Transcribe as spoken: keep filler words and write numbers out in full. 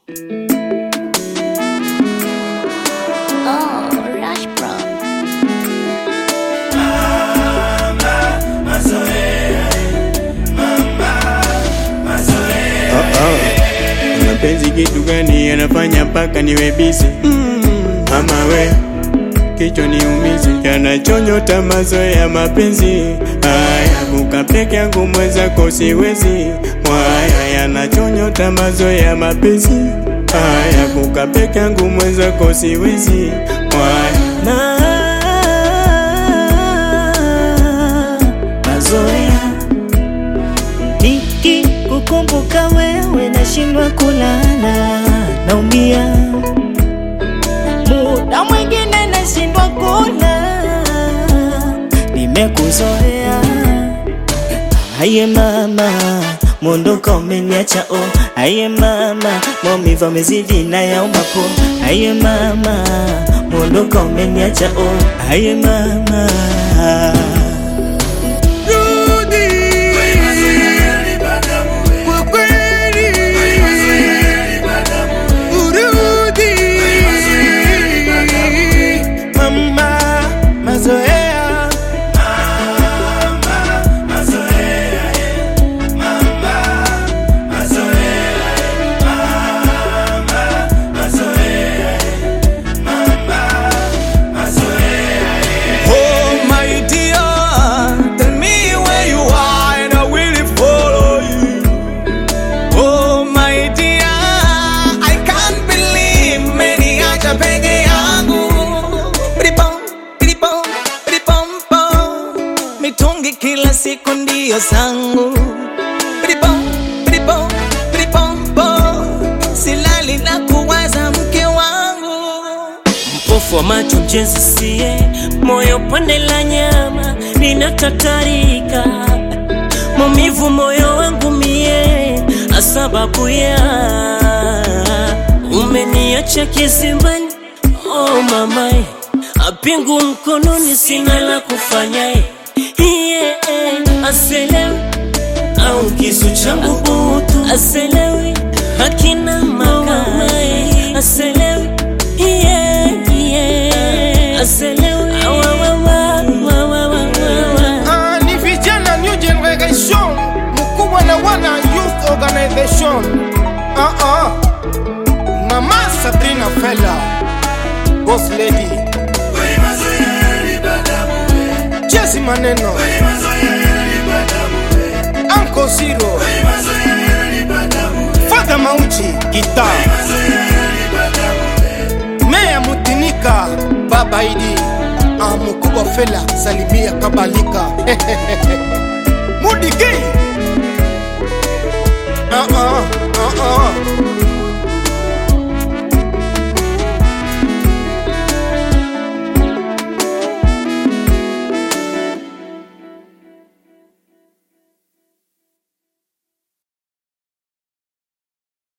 Oh, Rush Bro. Mama, mazoea. Mama, mazoea. Oh oh. Mapenzi kitu gani yanafanya mpaka niwe busy? Mm. Mama we, kichwa niumize, yanachonyota mazoea mapenzi. Haya kukaa peke yangu mwenzako siwezi. Haya yanachonyota mazoea mapenzi. Haya kukaa peke yangu mwenzako siwezi. Haya mazoea. Niki kukumbuka wewe nashindwa kulala, naumia. Muda mwingine nashindwa kula, nimekuzoea. Aye mama, mondoka umeniacha oh. Aye mama, maumivu yamezidi na yaomba po. Aye mama, mondoka umeniacha oh. Aye mama, mitungi kila siku ndiyo zangu. Pripom, pripom, pripompo, silali na kuwaza mke wangu. Mpofu wa macho mjenzi siye, moyo pande la nyama ninatatarika. Maumivu moyo wangu mie, asababu ya umeniacha kizimbani. Oh mamai, apingu mkononi sina la kufanya. Yeah, aselewi au kisu changu butu, aselewi hakina makamai, aselewi yeah yeah, aselewi wa wa wa wa wa. Ah, ni vijana new generation, mkubwa na wana youth organization. Ah ah, Mama Sabrina Fella, boss lady. Jesse Maneno, Uncle Zero, Father Mauchi, guitar, Meya Mutinika, Baba Idi, Mkubwa Fella, Salimia Kabalika, Mudi Gay. Uh uh, uh uh.